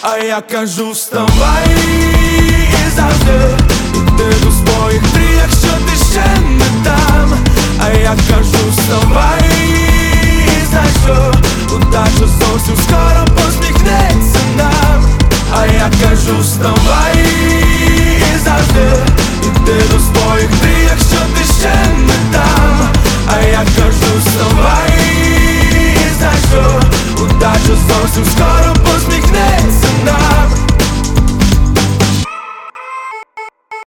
А я кажу, вставай і завжди іди до своїх мрій, якщо ти ще не там. А я кажу, вставай і знай, що удача зовсім скоро посміхнеться нам. А я кажу, вставай і завжди іди до своїх мрій, якщо ти ще не там. А я кажу, вставай і знай, що удача зовсім скоро